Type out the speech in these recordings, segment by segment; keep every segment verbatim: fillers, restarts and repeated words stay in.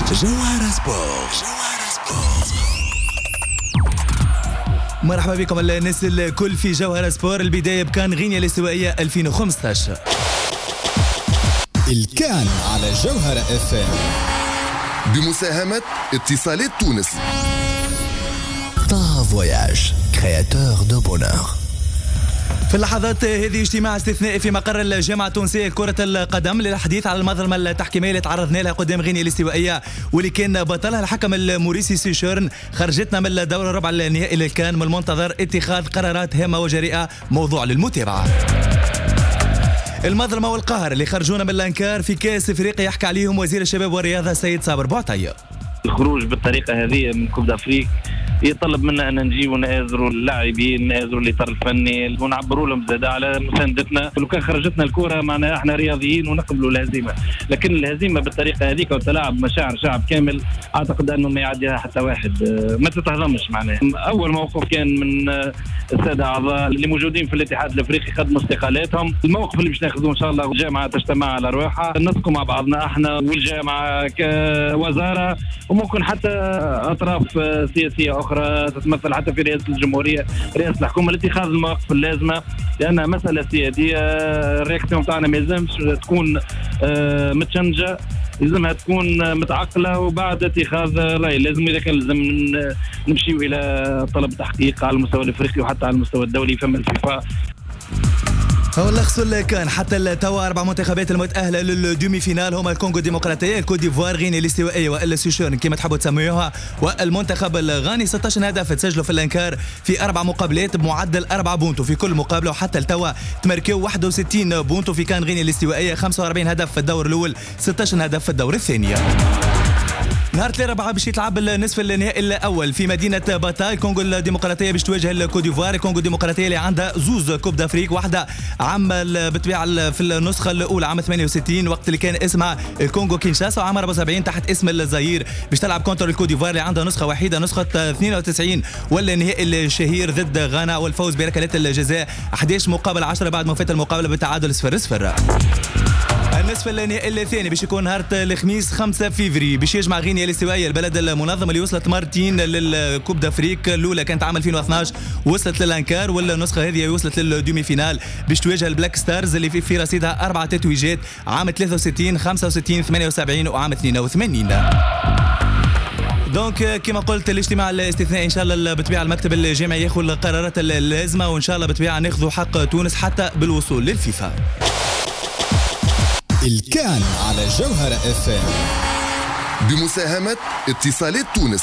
جوهرة سبورت. مرحبا بكم الناس الكل في جوهرة سبور. البداية بكان غينيا الاستوائية ألفين وخمسة عشر. الكان على جوهرة اف ام بمساهمة اتصالات تونس. طه فواياج كرياتور دو بونور. في اللحظات هذه اجتماع استثنائي في مقر الجامعة التونسية لكرة القدم للحديث على المظلمة التحكيمية اللي تعرضنا لها قدام غينيا الاستوائية واللي كان بطلها الحكم الموريسي سيشورن. خرجتنا من الدور الربع النهائي اللي كان من المنتظر اتخاذ قرارات هامة وجريئة موضوع للمتابعة. المظلمة والقهر اللي خرجونا من الانكار في كاس افريقيا يحكي عليهم وزير الشباب والرياضة السيد صابر بوعطية. الخروج بالطريقة هذه من كوب دافريك يطلب منا ان نجي ونآزروا اللاعبين، نآزروا الاطار الفني ونعبروا لهم زاد على مساندتنا. لو كان خرجتنا الكره معناها احنا رياضيين ونقبلوا الهزيمه، لكن الهزيمه بالطريقه هذيك وتلاعب مشاعر شعب كامل اعتقد انه ما يعديها حتى واحد، ما تتهضمش معناها. اول موقف كان من الساده اعضاء اللي موجودين في الاتحاد الافريقي قدموا استقالاتهم. الموقف اللي باش ناخذوه ان شاء الله الجامعه تجتمع على روحها، نسقوا مع بعضنا احنا والجامعه كوزاره وممكن حتى اطراف سياسيه أخرى تتمثل حتى في رئاسة الجمهورية، رئاسة الحكومة، لاتخاذ المواقف اللازمة، لأنها مسألة سيادية. الرياكسيون تاعنا ما يلزمش تكون متشنجة، لازمها تكون متعقلة وبعد اتخاذ رأي. لازم إذا كان لازم نمشيو إلى طلب تحقيق على المستوى الأفريقي وحتى على المستوى الدولي. فما الفيفا هو اللخص كان حتى التوا أربع منتخبات المتأهلة للدومي فينال هما الكونغو الديمقراطية، الكوت ديفوار، غينيا الاستوائية وإلا سيشورن كما تحبوا تسميوها، والمنتخب الغاني. ستة عشر هدف تسجلوا في الانكار في أربع مقابلات بمعدل أربعة بونتو في كل مقابلة، وحتى التوا تمركوا واحد وستين بونتو في كان غينيا الاستوائية، خمسة وأربعين هدف في الدور الأول، ستة عشر هدف في الدور الثاني. نهار الأربعاء باش يتلعب النصف النهائي الأول في مدينة باتاي. الكونغو الديمقراطية باش تواجه الكوت ديفوار. الكونغو الديمقراطية اللي عندها زوز كوب دافريك، واحدة عام بالطبيعة في النسخة الأولى عام ثمانية وستين وقت اللي كان اسمها الكونغو كينشاسا، وعام أربعة وسبعين تحت اسم الزاير باش تلعب كونتر الكوت ديفوار اللي عندها نسخة وحيدة نسخة اثنين وتسعين والنهائي الشهير ضد غانا والفوز بركلات الجزاء أحد عشر مقابل عشرة بعد ما فات المقابلة بالتعادل صفر صفر. النصف النهائي الثاني باش يكون نهار الخميس خمسة فيفري باش يجمع غينيا الاستوائية البلد المنظمة اللي وصلت مرتين للكوب دافريك. الأولى كانت عام ألفين واثني عشر وصلت للانكار، والنسخة هذه وصلت للدومي فينال باش تواجه البلاك ستارز اللي في, في رصيدها أربعة تتويجات عام ثلاثة وستين خمسة وستين ثمانية وسبعين وعام اثنين وثمانين. دونك كما قلت الاجتماع الاستثنائي ان شاء الله بطبيعه المكتب الجامعي ياخذ القرارات اللازمه، وان شاء الله بطبيعه ناخذوا حق تونس حتى بالوصول للفيفا. الكان على جوهرة اف ام بمساهمة اتصالات تونس.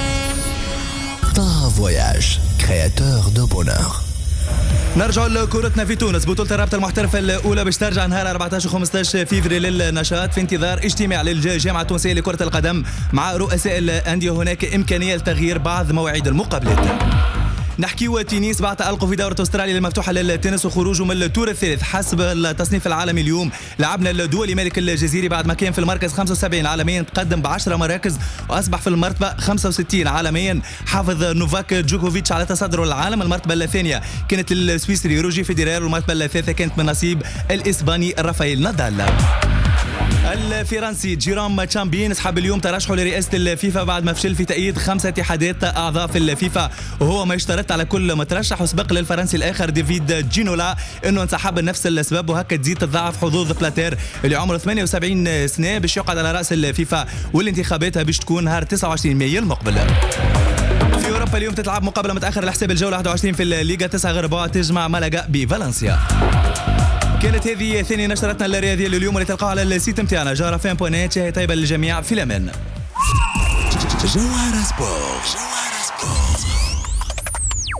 طه فواياج كرياتور دو بونور. نرجع لكرتنا في تونس. بطولة الرابطة المحترفة الأولى باش ترجع نهار أربعة عشر وخمسة عشر فيفري للنشاط في انتظار اجتماع للجامعة التونسية لكرة القدم مع رؤساء الأندية. هناك إمكانية لتغيير بعض مواعيد المقابلات. نحكيو تونس بعد تألقوا في دورة أستراليا المفتوحة للتنس وخروجه من التور الثالث حسب التصنيف العالمي. اليوم لعبنا الدولي مالك الجزيري بعد ما كان في المركز خمسة وسبعين عالميا، تقدم بعشرة مراكز وأصبح في المرتبة خمسة وستين عالميا. حافظ نوفاك جوكوفيتش على تصدر العالم. المرتبة الثانية كانت السويسري روجي فيدرير، والمرتبة الثالثة كانت من نصيب الإسباني رافائيل نادال. الفرنسي جيروم تشامبين سحب اليوم ترشحه لرئاسة الفيفا بعد ما فشل في تأييد خمسة اتحادات أعضاء في الفيفا، وهو ما يشترط على كل مترشح. وسبق للفرنسي الآخر ديفيد جينولا أنه انسحب نفس الأسباب، وهكا تزيد تضاعف حظوظ بلاتير اللي عمره ثمانية وسبعين سنة باش يقعد على رأس الفيفا، والانتخابات باش تكون نهار تسعة وعشرين مايو المقبل. في أوروبا اليوم تتلعب مقابلة متأخرة لحساب الجولة واحد وعشرين في الليغا. تسعة غير ربع تجمع مالاغا بفالنسيا. كانت هذه ثاني نشرتنا الرياضية لليوم اللي تلقاها على السيت متاعنا جارة فان بوينت. شاهي طيبة للجميع في الأمان. جوهرة سبورت.